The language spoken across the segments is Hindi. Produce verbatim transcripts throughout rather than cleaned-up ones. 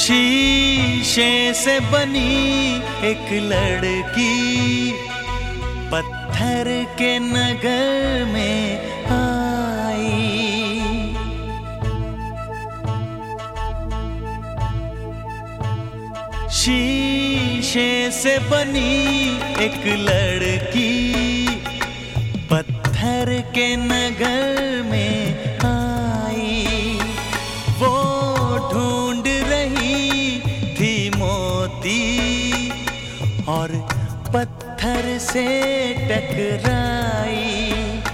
शीशे से बनी एक लड़की पत्थर के नगर में आई। शीशे से बनी एक लड़की पत्थर के नगर में आई। वो ढूंढ रही थी मोती और पत्थर से टकराई।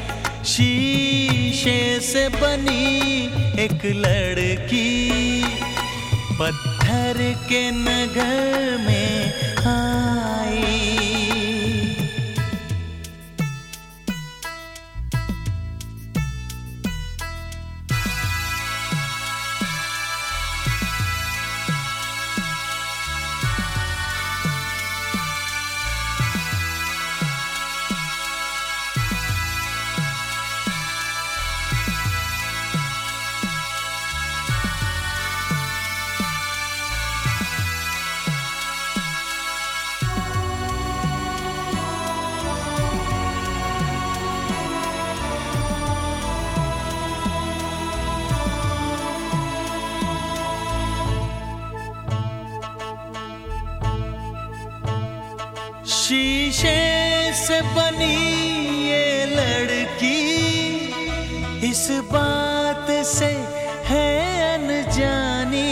शीशे से बनी एक लड़की पत्थर के नगर में आई। शीशे से बनी ये लड़की इस बात से है अनजानी।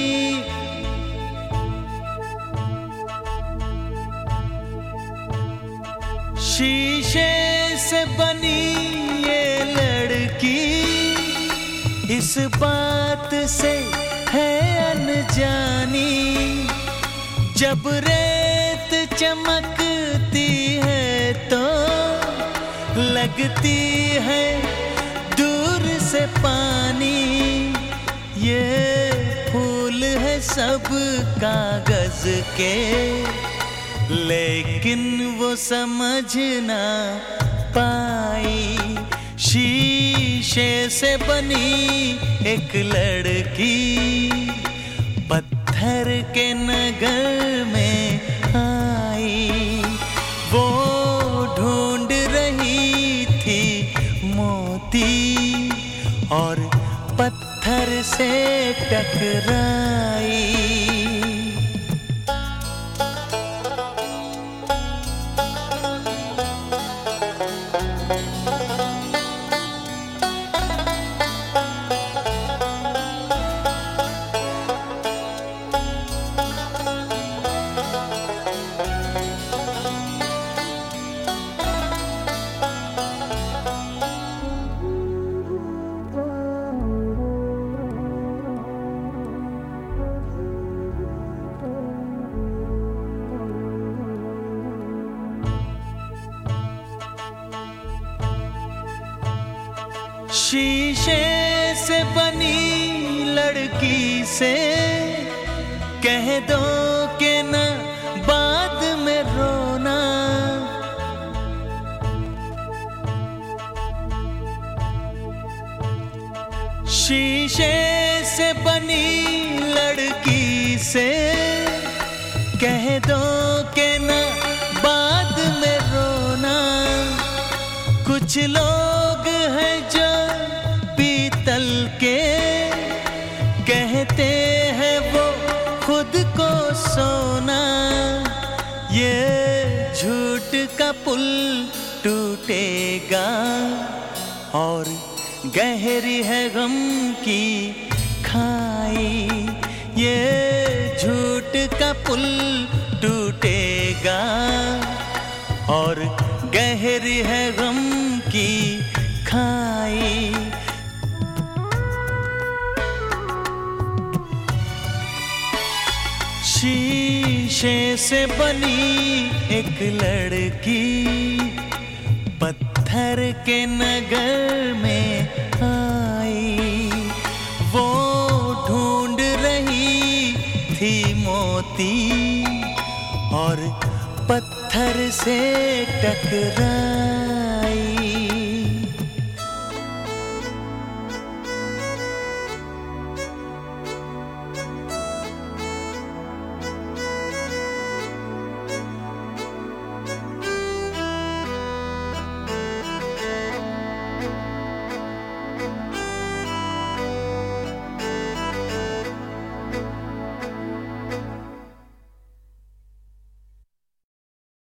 शीशे से बनी ये लड़की इस बात से है अनजानी। जब रेत चमकती है तो लगती है दूर से पानी। ये फूल है सब कागज के लेकिन वो समझ ना पाई। शीशे से बनी एक लड़की पत्थर के नगर में आई। वो ढूंढ रही थी मोती और पत्थर से टकराई। शीशे से बनी लड़की से कह दो कि न बाद में रोना। शीशे से बनी लड़की से कह दो कि न बाद में रोना। कुछ लोग हैं जो पीतल के कहते हैं वो खुद को सोना। ये झूठ का पुल टूटेगा और गहरी है गम की खाई। ये झूठ का पुल टूटेगा और गहरी है गम की खाई। शीशे से बनी एक लड़की पत्थर के नगर में आई। वो ढूंढ रही थी मोती और पत्थर से टकरा।